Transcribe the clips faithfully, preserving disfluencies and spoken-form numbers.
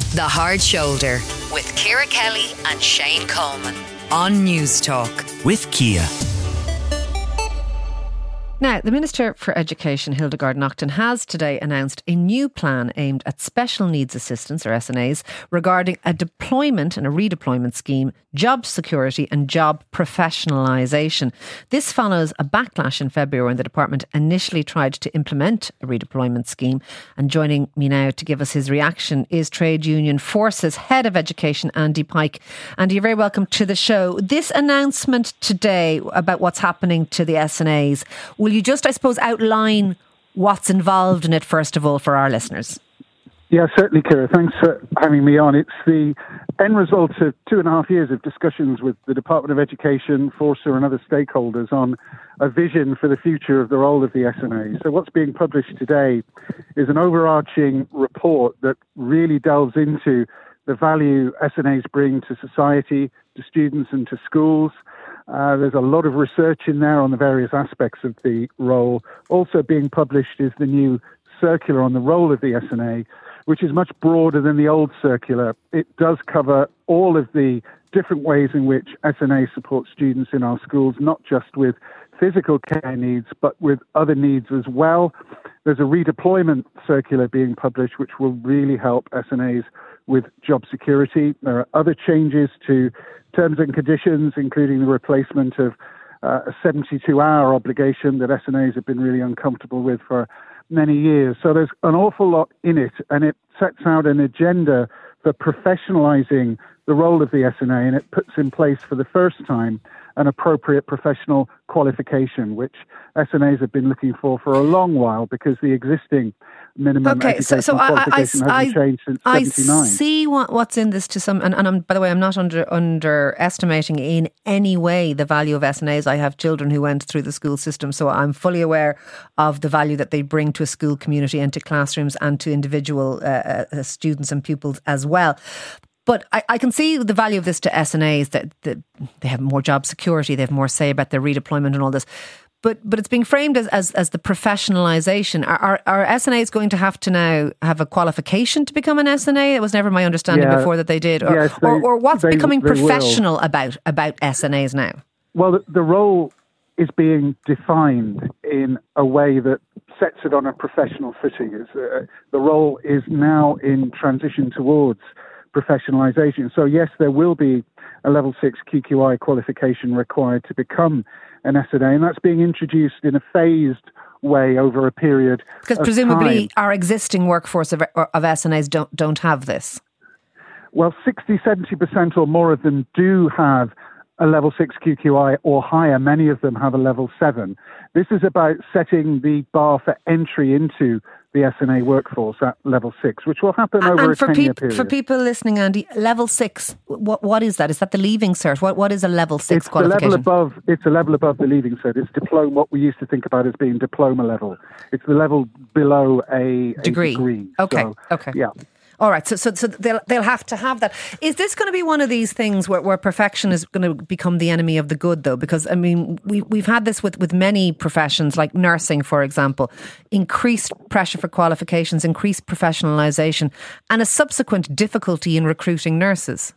The Hard Shoulder with Ciara Kelly and Shane Coleman on News Talk. With Kia. Now, the Minister for Education, Hildegarde Naughton, has today announced a new plan aimed at special needs assistants, or S N As, regarding a deployment and a redeployment scheme, job security and job professionalisation. This follows a backlash in February when the department initially tried to implement a redeployment scheme. And joining me now to give us his reaction is Trade Union Forces Head of Education, Andy Pike. Andy, you're very welcome to the show. This announcement today about what's happening to the S N As, will you just, I suppose, outline what's involved in it, first of all, for our listeners? Yeah, certainly, Ciara. Thanks for having me on. It's the end result of two and a half years of discussions with the Department of Education, Forcer and other stakeholders on a vision for the future of the role of the S N A. So what's being published today is an overarching report that really delves into the value S N As bring to society, to students and to schools. Uh, there's a lot of research in there on the various aspects of the role. Also being published is the new circular on the role of the S N A, which is much broader than the old circular. It does cover all of the different ways in which S N A supports students in our schools, not just with physical care needs, but with other needs as well. There's a redeployment circular being published, which will really help S N As with job security. There are other changes to terms and conditions, including the replacement of uh, a seventy-two hour obligation that S N As have been really uncomfortable with for many years. So there's an awful lot in it, and it sets out an agenda for professionalising the role of the S N A, and it puts in place for the first time an appropriate professional qualification, which S N As have been looking for for a long while, because the existing minimum okay, education so, so qualification I, I, hasn't I, changed since I seventy-nine. see what, what's in this to some, and, and I'm, by the way, I'm not under underestimating in any way the value of S N As. I have children who went through the school system, so I'm fully aware of the value that they bring to a school community and to classrooms and to individual uh, uh, students and pupils as well. But I, I can see the value of this to S N As, that, that they have more job security, they have more say about their redeployment and all this. But but it's being framed as as, as the professionalisation. Are, are are S N As going to have to now have a qualification to become an S N A? It was never my understanding yeah. before that they did. Or, yes, they, or, or what's they, becoming they professional will. about about S N As now? Well, the, the role is being defined in a way that sets it on a professional footing. Is uh, the role is now in transition towards professionalisation. So yes, there will be a level six Q Q I qualification required to become an S N A, and that's being introduced in a phased way over a period because of presumably time. Our existing workforce of, of S N As don't don't have this. Well, sixty, seventy percent or more of them do have a level six Q Q I or higher. Many of them have a level seven. This is about setting the bar for entry into the S N A workforce at level six, which will happen and, over and a for ten-year peop- period. For people listening, Andy, level six, what what is that? Is that the leaving cert? What what is a level six it's qualification? The level above, it's a level above the leaving cert. It's diploma, what we used to think about as being diploma level. It's the level below a, a degree. degree. Okay, so, okay. Yeah. All right, so so so they'll they'll have to have that. Is this going to be one of these things where, where perfection is going to become the enemy of the good, though? Because I mean, we we've had this with, with many professions, like nursing, for example. Increased pressure for qualifications, increased professionalisation, and a subsequent difficulty in recruiting nurses.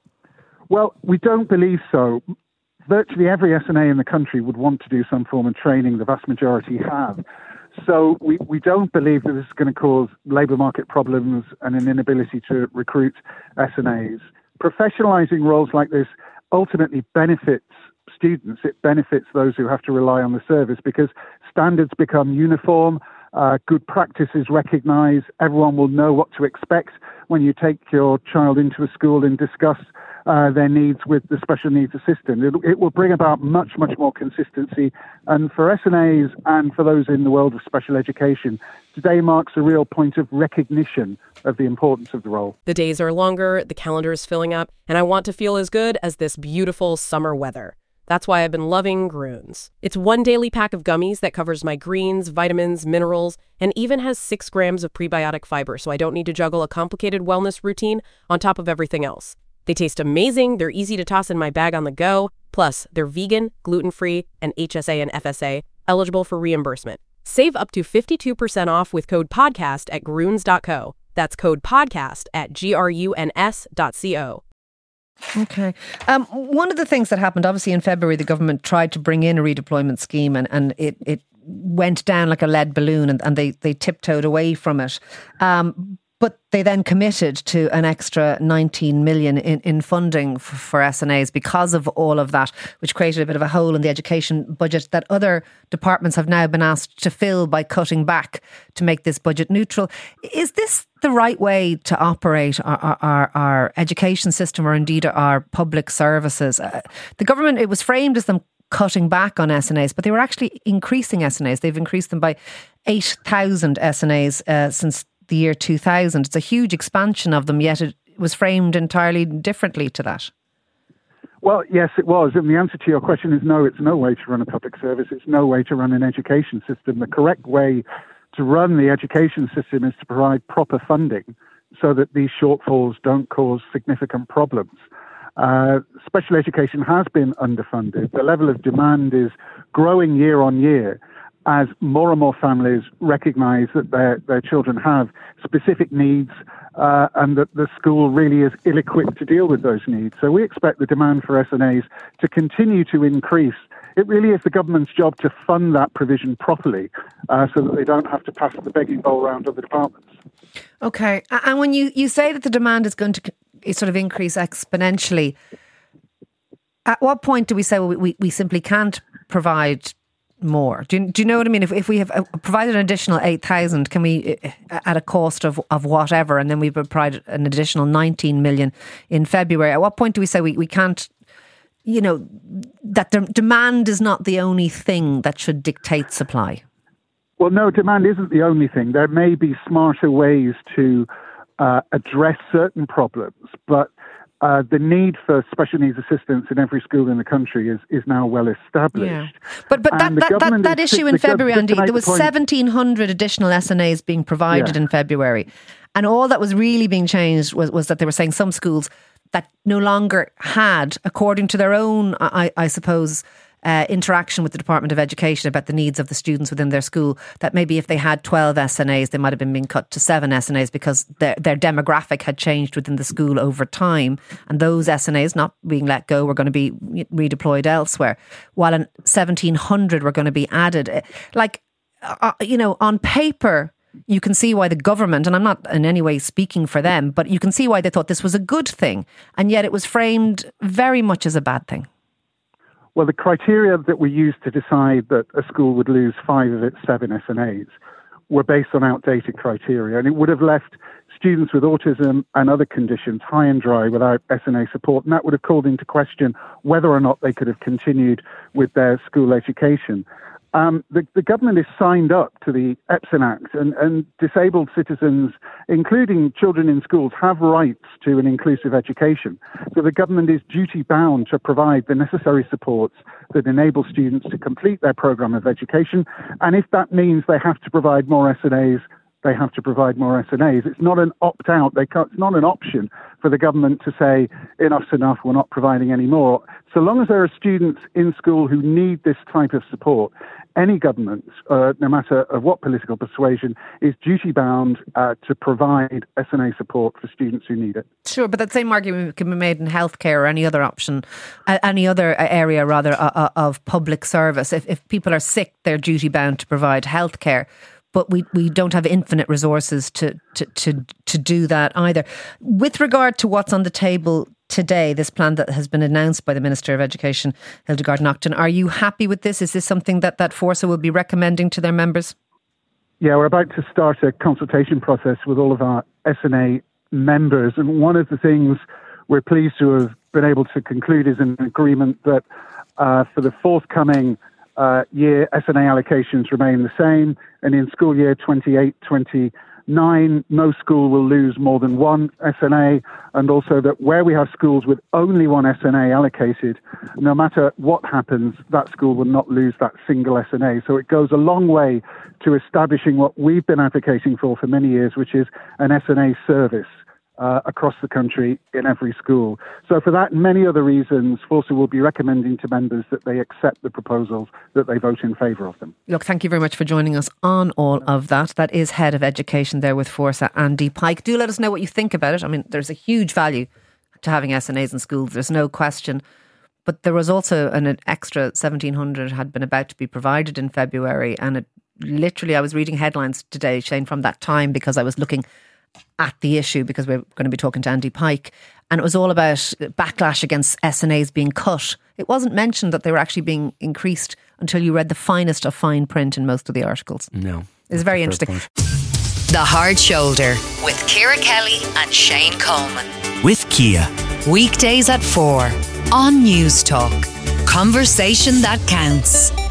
Well, we don't believe so. Virtually every S N A in the country would want to do some form of training. The vast majority have. So we, we don't believe that this is going to cause labour market problems and an inability to recruit S N As. Professionalising roles like this ultimately benefits students. It benefits those who have to rely on the service, because standards become uniform, uh, good practice is recognised, everyone will know what to expect when you take your child into a school and discuss Uh, their needs with the special needs assistant. It, it will bring about much, much more consistency. And for S N As and for those in the world of special education, today marks a real point of recognition of the importance of the role. The days are longer, the calendar is filling up, and I want to feel as good as this beautiful summer weather. That's why I've been loving Grüns. It's one daily pack of gummies that covers my greens, vitamins, minerals, and even has six grams of prebiotic fiber, so I don't need to juggle a complicated wellness routine on top of everything else. They taste amazing, they're easy to toss in my bag on the go, plus they're vegan, gluten-free, and H S A and F S A, eligible for reimbursement. Save up to fifty-two percent off with code PODCAST at grüns dot co. That's code podcast at gruns dot co. Okay. Um, one of the things that happened, obviously in February, the government tried to bring in a redeployment scheme and, and it, it went down like a lead balloon and, and they, they tiptoed away from it. Um, but they then committed to an extra nineteen million in, in funding for, for S N As because of all of that, which created a bit of a hole in the education budget that other departments have now been asked to fill by cutting back to make this budget neutral. Is this the right way to operate our, our, our education system or indeed our public services? Uh, the government, it was framed as them cutting back on S N As, but they were actually increasing S N As. They've increased them by eight thousand S N As uh, since the year two thousand. It's a huge expansion of them, yet it was framed entirely differently to that. Well, yes, it was. And the answer to your question is no, it's no way to run a public service. It's no way to run an education system. The correct way to run the education system is to provide proper funding so that these shortfalls don't cause significant problems. Uh, special education has been underfunded. The level of demand is growing year on year as more and more families recognise that their, their children have specific needs uh, and that the school really is ill-equipped to deal with those needs. So we expect the demand for S N As to continue to increase. It really is the government's job to fund that provision properly uh, so that they don't have to pass the begging bowl round other departments. Okay. And when you, you say that the demand is going to sort of increase exponentially, at what point do we say, well, we, we simply can't provide more? Do you, do you know what I mean? If if we have provided an additional eight thousand, can we, at a cost of, of whatever, and then we provide an additional nineteen million in February, at what point do we say we, we can't, you know, that the demand is not the only thing that should dictate supply? Well, no, demand isn't the only thing. There may be smarter ways to uh, address certain problems, but Uh, the need for special needs assistance in every school in the country is, is now well established. Yeah. But but that, that, that, that issue in February, Andy, there was seventeen hundred additional S N As being provided yeah. in February. And all that was really being changed was, was that they were saying some schools that no longer had, according to their own, I, I suppose, Uh, interaction with the Department of Education about the needs of the students within their school, that maybe if they had twelve S N As, they might have been being cut to seven S N As because their, their demographic had changed within the school over time. And those S N As not being let go were going to be redeployed elsewhere, while an seventeen hundred were going to be added. Like, uh, you know, on paper, you can see why the government, and I'm not in any way speaking for them, but you can see why they thought this was a good thing. And yet it was framed very much as a bad thing. Well, the criteria that we used to decide that a school would lose five of its seven S N As were based on outdated criteria, and it would have left students with autism and other conditions high and dry without S N A support, and that would have called into question whether or not they could have continued with their school education. Um, the, the government is signed up to the EPSIN Act, and, and disabled citizens, including children in schools, have rights to an inclusive education. So the government is duty-bound to provide the necessary supports that enable students to complete their programme of education. And if that means they have to provide more S N As, they have to provide more S N As. It's not an opt-out. They can't, it's not an option for the government to say, enough's enough, we're not providing any more. So long as there are students in school who need this type of support, any government, uh, no matter of what political persuasion, is duty-bound uh, to provide S N A support for students who need it. Sure, but that same argument can be made in healthcare or any other option, uh, any other area, rather, uh, of public service. If, if people are sick, they're duty-bound to provide healthcare. But we, we don't have infinite resources to, to, to, to do that either. With regard to what's on the table today, this plan that has been announced by the Minister of Education, Hildegard Naughton, are you happy with this? Is this something that, that Forsa will be recommending to their members? Yeah, we're about to start a consultation process with all of our S N A members. And one of the things we're pleased to have been able to conclude is an agreement that uh, for the forthcoming Uh, year, S N A allocations remain the same, and in school year twenty-eight twenty-nine, no school will lose more than one S N A, and also that where we have schools with only one S N A allocated, no matter what happens, that school will not lose that single S N A. So it goes a long way to establishing what we've been advocating for for many years, which is an S N A service uh, across the country in every school. So for that and many other reasons, Fórsa will be recommending to members that they accept the proposals, that they vote in favour of them. Look, thank you very much for joining us on all of that. That is Head of Education there with Fórsa, Andy Pike. Do let us know what you think about it. I mean, there's a huge value to having S N As in schools, there's no question. But there was also an extra seventeen hundred had been about to be provided in February, and it literally, I was reading headlines today, Shane, from that time, because I was looking at the issue, because we're going to be talking to Andy Pike, and it was all about backlash against S N As being cut. It wasn't mentioned that they were actually being increased until you read the finest of fine print in most of the articles. No. It's very interesting. Point. The Hard Shoulder with Ciara Kelly and Shane Coleman. With Kia. Weekdays at four on News Talk. Conversation that counts.